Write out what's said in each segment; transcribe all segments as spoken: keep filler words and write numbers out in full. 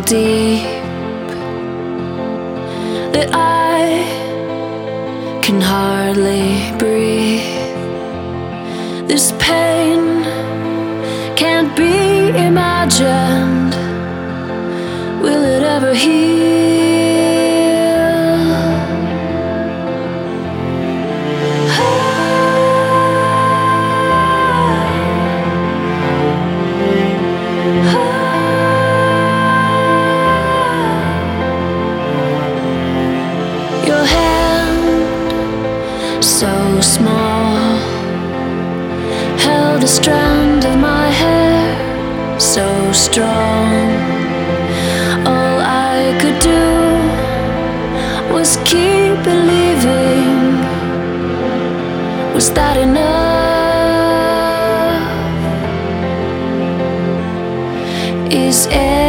deep that I can hardly breathe. This pain can't be imagined. Will it ever heal? Your hand, so small, held a strand of my hair, so strong. All I could do was keep believing. Was that enough? Is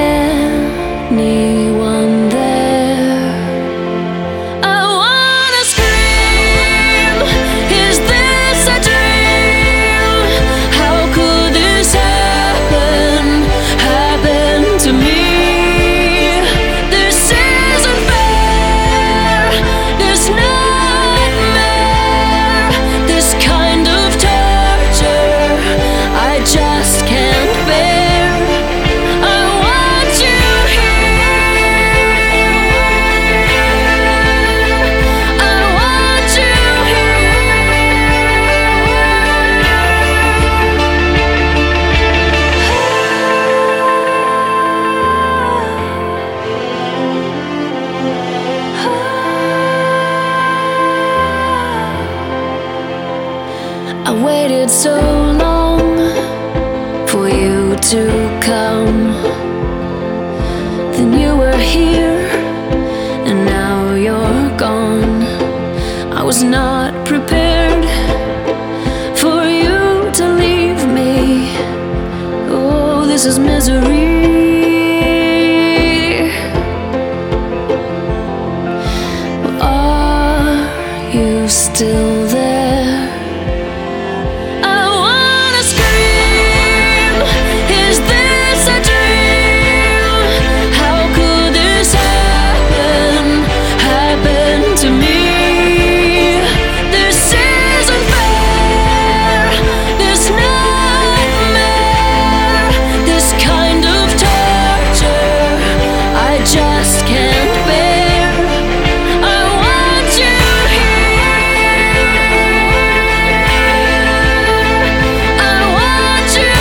anyone there? I wanna scream. Is this a dream? How could this happen? Happen to me? This isn't fair. This nightmare, this kind of torture, I just can't bear. I want you here. I want you I waited so long for you to come. Then you were here, and now you're gone. I was not prepared for you to leave me. Oh, this is misery. Are you still there? I wanna scream. Is this a dream? How could this happen? Happen to me? This isn't fair. This nightmare, this kind of torture, I just can't bear. I want you here. I want you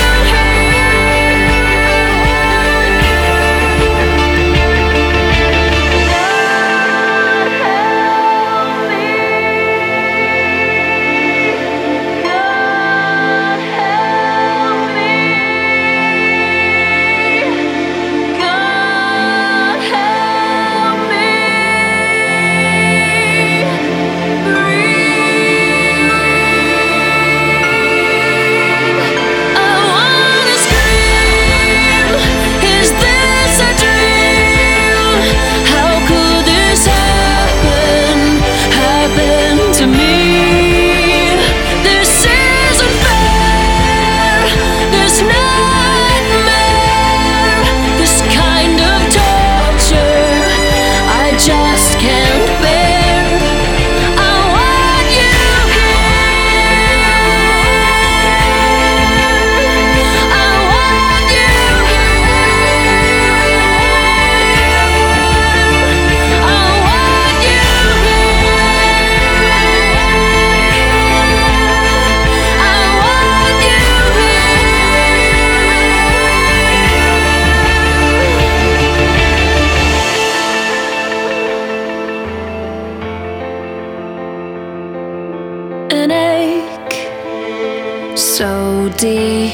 an ache so deep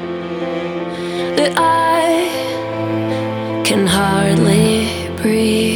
that I can hardly breathe.